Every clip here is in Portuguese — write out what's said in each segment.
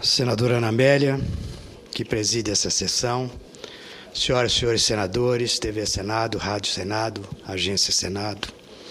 Senadora Ana Amélia, que preside essa sessão, senhoras e senhores senadores, TV Senado, Rádio Senado, Agência Senado.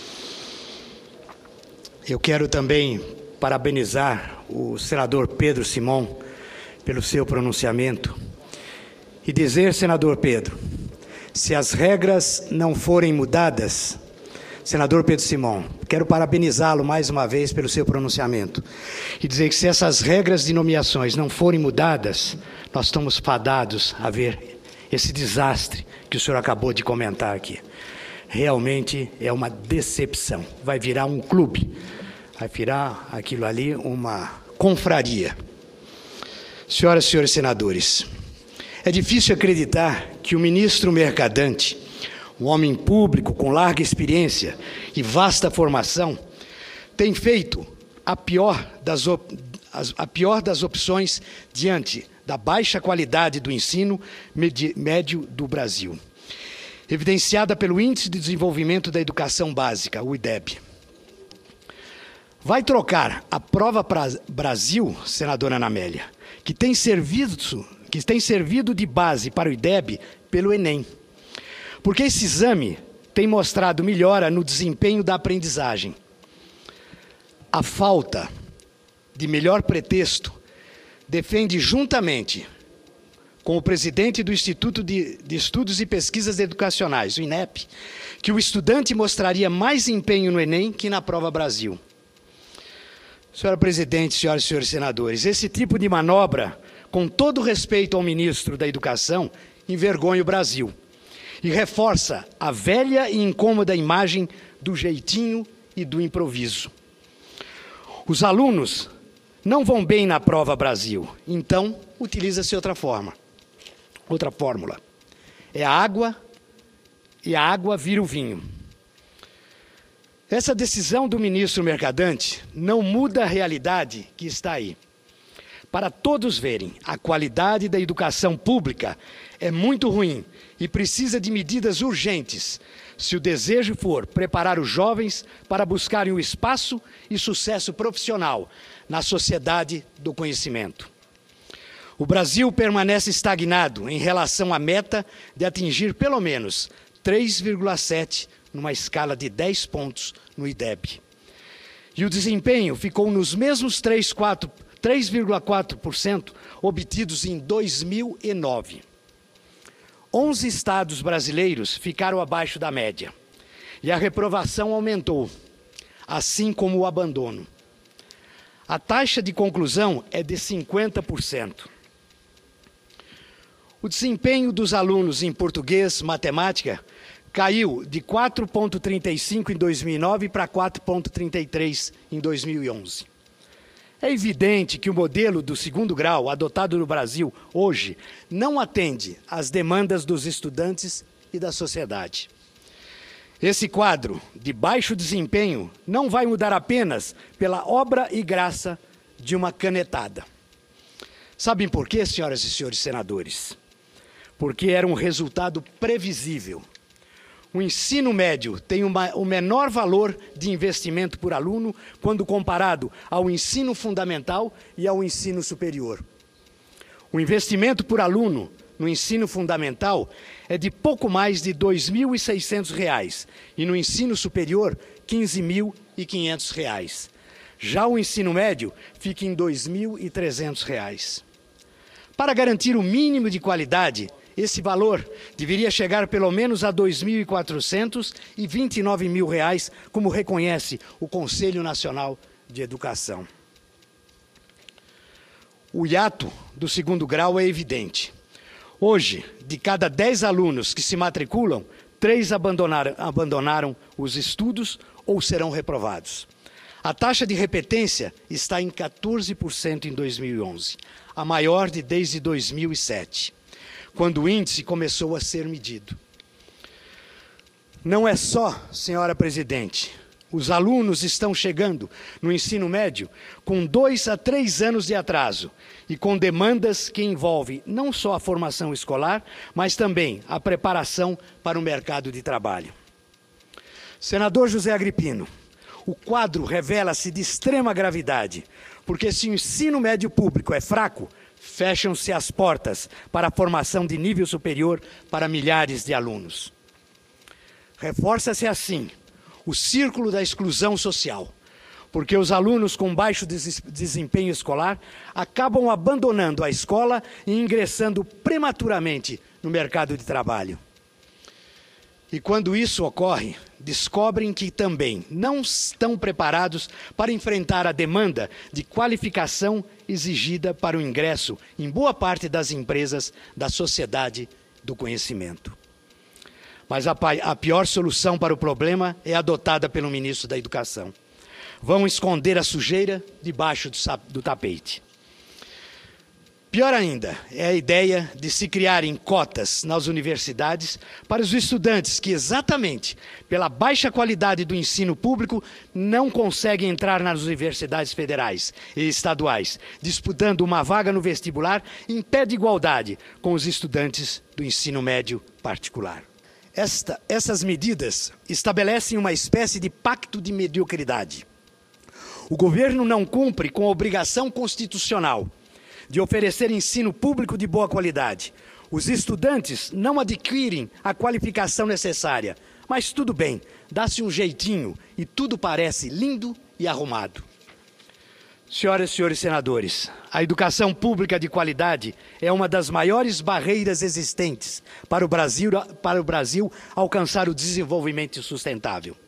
Eu quero também parabenizar o senador Pedro Simão pelo seu pronunciamento e dizer, senador Pedro, se as regras não forem mudadas, senador Pedro Simão, quero parabenizá-lo mais uma vez pelo seu pronunciamento e dizer que se essas regras de nomeações não forem mudadas, nós estamos fadados a ver esse desastre que o senhor acabou de comentar aqui. Realmente é uma decepção. Vai virar um clube, vai virar aquilo ali uma confraria. Senhoras e senhores senadores, é difícil acreditar que o ministro Mercadante, um homem público com larga experiência e vasta formação, tem feito a pior das opções diante da baixa qualidade do ensino médio do Brasil, evidenciada pelo Índice de Desenvolvimento da Educação Básica, o IDEB. Vai trocar a Prova Brasil, senadora Ana Amélia, que tem servido de base para o IDEB, pelo Enem. Porque esse exame tem mostrado melhora no desempenho da aprendizagem. A falta de melhor pretexto defende juntamente com o presidente do Instituto de Estudos e Pesquisas Educacionais, o INEP, que o estudante mostraria mais empenho no Enem que na Prova Brasil. Senhora presidente, senhoras e senhores senadores, esse tipo de manobra, com todo respeito ao ministro da Educação, envergonha o Brasil e reforça a velha e incômoda imagem do jeitinho e do improviso. Os alunos não vão bem na Prova Brasil, então utiliza-se outra fórmula. É a água, e a água vira o vinho. Essa decisão do ministro Mercadante não muda a realidade que está aí. Para todos verem, a qualidade da educação pública é muito ruim e precisa de medidas urgentes, se o desejo for preparar os jovens para buscarem o espaço e sucesso profissional na sociedade do conhecimento. O Brasil permanece estagnado em relação à meta de atingir pelo menos 3,7 numa escala de 10 pontos no IDEB. E o desempenho ficou nos mesmos 3,4% obtidos em 2009. 11 estados brasileiros ficaram abaixo da média. E a reprovação aumentou, assim como o abandono. A taxa de conclusão é de 50%. O desempenho dos alunos em português, matemática, caiu de 4,35 em 2009 para 4,33 em 2011. É evidente que o modelo do segundo grau adotado no Brasil hoje não atende às demandas dos estudantes e da sociedade. Esse quadro de baixo desempenho não vai mudar apenas pela obra e graça de uma canetada. Sabem por quê, senhoras e senhores senadores? Porque era um resultado previsível. O ensino médio tem o menor valor de investimento por aluno quando comparado ao ensino fundamental e ao ensino superior. O investimento por aluno no ensino fundamental é de pouco mais de R$ 2.600 e no ensino superior, R$ 15.500. Já o ensino médio fica em R$ 2.300. Para garantir o mínimo de qualidade, esse valor deveria chegar pelo menos a R$ 2.400 e R$ 29.000, como reconhece o Conselho Nacional de Educação. O hiato do segundo grau é evidente. Hoje, de cada 10 alunos que se matriculam, 3 abandonaram os estudos ou serão reprovados. A taxa de repetência está em 14% em 2011, a maior desde 2007. Quando o índice começou a ser medido. Não é só, senhora presidente, os alunos estão chegando no ensino médio com 2 a 3 anos de atraso e com demandas que envolvem não só a formação escolar, mas também a preparação para o mercado de trabalho. Senador José Agripino, o quadro revela-se de extrema gravidade, porque se o ensino médio público é fraco, fecham-se as portas para a formação de nível superior para milhares de alunos. Reforça-se assim o círculo da exclusão social, porque os alunos com baixo desempenho escolar acabam abandonando a escola e ingressando prematuramente no mercado de trabalho. E quando isso ocorre, descobrem que também não estão preparados para enfrentar a demanda de qualificação exigida para o ingresso em boa parte das empresas da sociedade do conhecimento. Mas a pior solução para o problema é adotada pelo ministro da Educação. Vão esconder a sujeira debaixo do tapete. Pior ainda é a ideia de se criarem cotas nas universidades para os estudantes que, exatamente pela baixa qualidade do ensino público, não conseguem entrar nas universidades federais e estaduais, disputando uma vaga no vestibular em pé de igualdade com os estudantes do ensino médio particular. Essas medidas estabelecem uma espécie de pacto de mediocridade. O governo não cumpre com a obrigação constitucional de oferecer ensino público de boa qualidade. Os estudantes não adquirem a qualificação necessária, mas tudo bem, dá-se um jeitinho e tudo parece lindo e arrumado. Senhoras e senhores senadores, a educação pública de qualidade é uma das maiores barreiras existentes para o Brasil alcançar o desenvolvimento sustentável.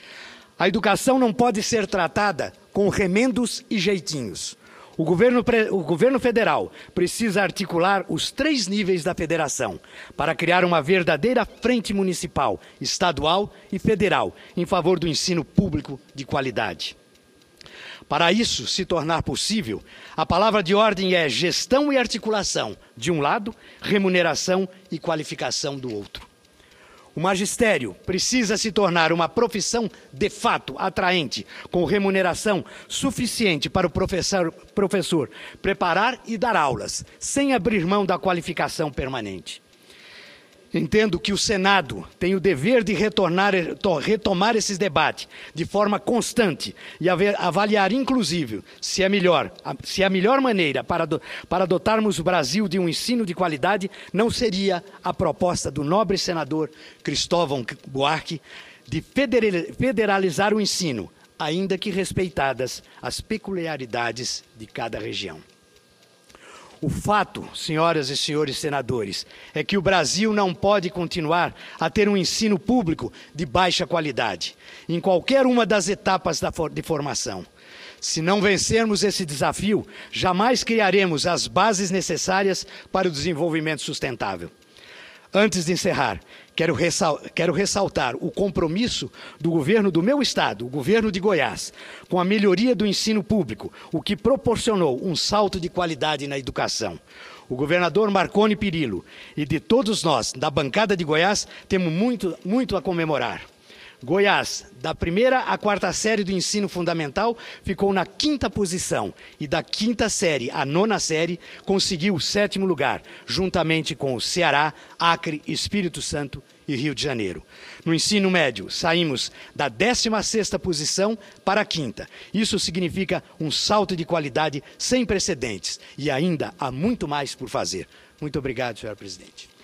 A educação não pode ser tratada com remendos e jeitinhos. O governo federal precisa articular os 3 níveis da federação para criar uma verdadeira frente municipal, estadual e federal em favor do ensino público de qualidade. Para isso se tornar possível, a palavra de ordem é gestão e articulação, de um lado, remuneração e qualificação do outro. O magistério precisa se tornar uma profissão de fato atraente, com remuneração suficiente para o professor preparar e dar aulas, sem abrir mão da qualificação permanente. Entendo que o Senado tem o dever de retomar esses debates de forma constante e avaliar, inclusive, se a melhor maneira para dotarmos o Brasil de um ensino de qualidade não seria a proposta do nobre senador Cristóvão Buarque de federalizar o ensino, ainda que respeitadas as peculiaridades de cada região. O fato, senhoras e senhores senadores, é que o Brasil não pode continuar a ter um ensino público de baixa qualidade, em qualquer uma das etapas de formação. Se não vencermos esse desafio, jamais criaremos as bases necessárias para o desenvolvimento sustentável. Antes de encerrar, quero ressaltar o compromisso do governo do meu estado, o governo de Goiás, com a melhoria do ensino público, o que proporcionou um salto de qualidade na educação. O governador Marconi Perillo e de todos nós, da bancada de Goiás, temos muito a comemorar. Goiás, da 1ª à 4ª série do ensino fundamental, ficou na 5ª posição e da 5ª série à 9ª série conseguiu o 7º lugar, juntamente com o Ceará, Acre, Espírito Santo e Rio de Janeiro. No ensino médio, saímos da 16ª posição para a 5ª. Isso significa um salto de qualidade sem precedentes e ainda há muito mais por fazer. Muito obrigado, senhora presidente.